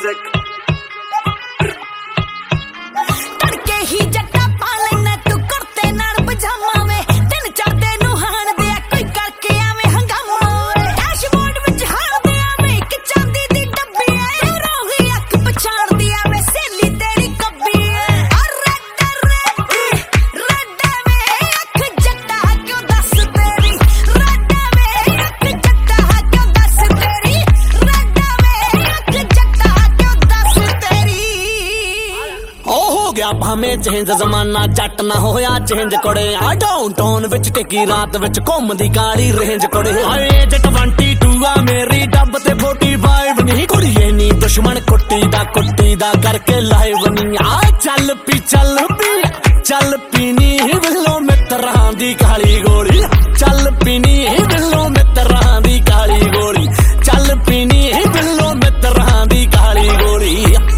music. तड़के ही जट्टा पा लेना तू कुर्ते नाल पजामा वे दिन चढ़दे नूं हाण दे कोई करके आवे हंगामा डैशबोर्ड विच हाण दे आवे कि चांदी दी डब्बी ऐ रोही अख पछाण दी आवे सहेली तेरी कब्बी ऐ रड्डा वे अख जट्टा क्यों दस तेरी रड्डा वे अख जट्टा क्यों दस तेरी रड्डा वे अख जट्टा क्यों दस तेरी हो गया भाਵੇਂ चेंज जमाना जट ना होया चेंज कोड़े आ डाउन टाउन विच टिकी रात विच घुमदी काली रेंज कोड़े हाए एज 22 आ मेरी डब ते 45 नहीं कुड़िए नी दुश्मन कुट्टी दा करके लाइव नहीं आ चल पीनी विलो मित्रां दी काली गोली चल पीनी विलो मित्रां दी काली गोली चल पीनी विलो मित्रां दी काली गोली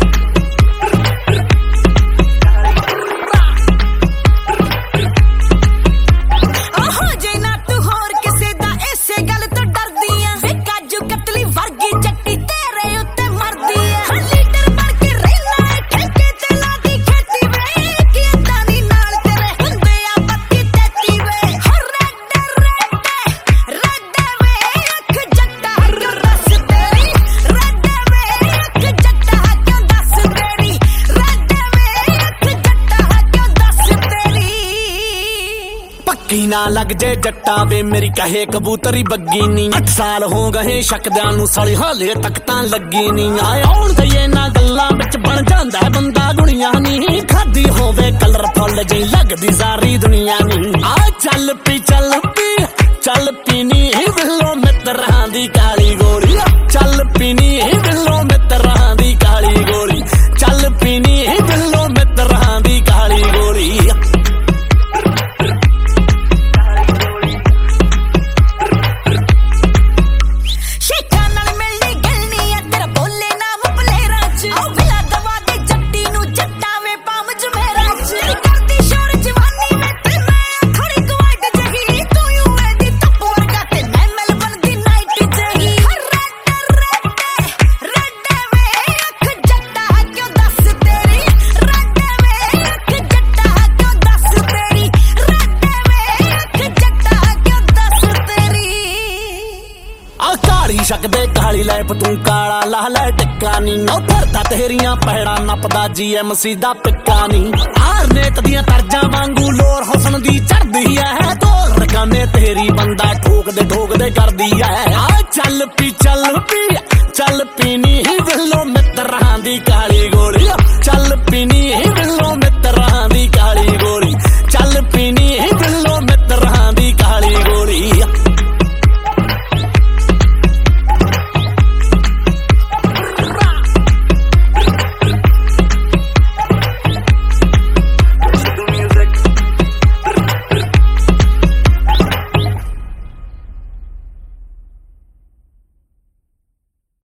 ना लग जे जट्टा वे मेरी कहे कबूतरी बग्गी नी 8 साल हो गए शकदियां नूं साली हाले तक तां लगी नी आए आउण दईए ना गल्लां विच बन जांदा बंदा दुनिया नी खादी होवे कलरफुल जी लगदी सारी दुनिया नी आ चल पीनी विलो मित्रां दी काली गोली चल पीनी विलो मित्रां दी काली गोली चल पीनी विलो मित्रां दी काली गोली शकदे काली लैप तू काला ला लै टिक्का नी नौ फिरदा तेरियां पैड़ा नपदा GMC दा पिक्का नी हार नेत दियां तरजां वांगू लोर हुसन दी चढ़दी ऐ ढोल रकाने तेरी बंदा ठोकदे करदी ऐ आ चल पीनी विलो मित्रां दी काली गोली चल पीनी